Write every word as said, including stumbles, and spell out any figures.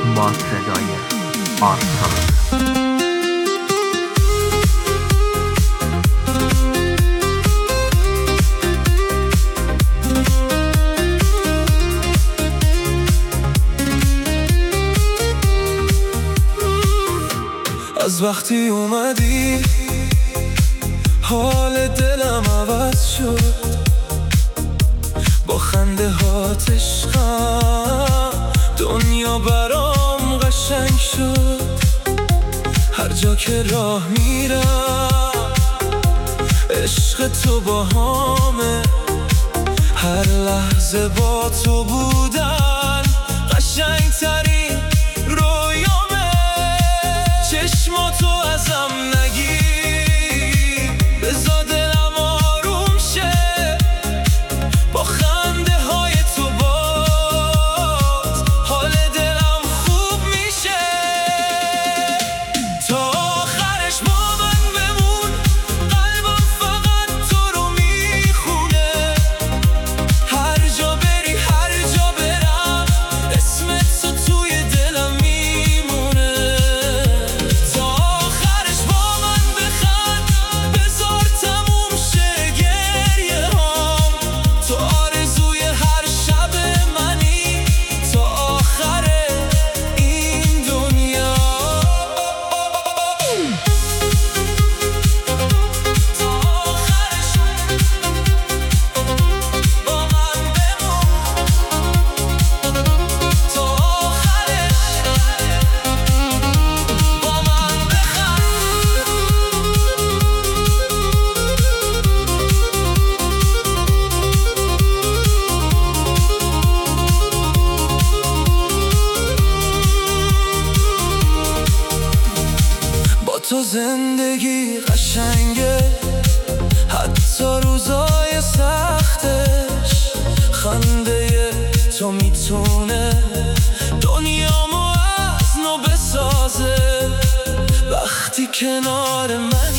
با صدای آرسان. از وقتی اومدی حال دلم عوض شد، با خنده هات عشقم دنیا برام قشنگ شد. هر جا که راه میرم عشق تو با همه، هر لحظه با تو بودن قشنگ ترین رویامه. چشماتو ازم نگیر، بذار دلم آروم شه، با خنده های تو باز حال دلم خوب میشه. تا آخرش با من بمون، قلبم فقط تو رو میخونه. هر جا بری هر جا برم اسمت تو توی دلم میمونه. تا آخرش با من بخند، بذار تموم شه گریه هام. تو آرزوی هر شب منی تا آخر این دنیا. تا آخرش با من بمون، تا آخرش با من بخند. با تو زندگی قشنگه، حتی روزای سختش. خنده تو میتونه دنیامو از نو بسازه. وقتی کنار من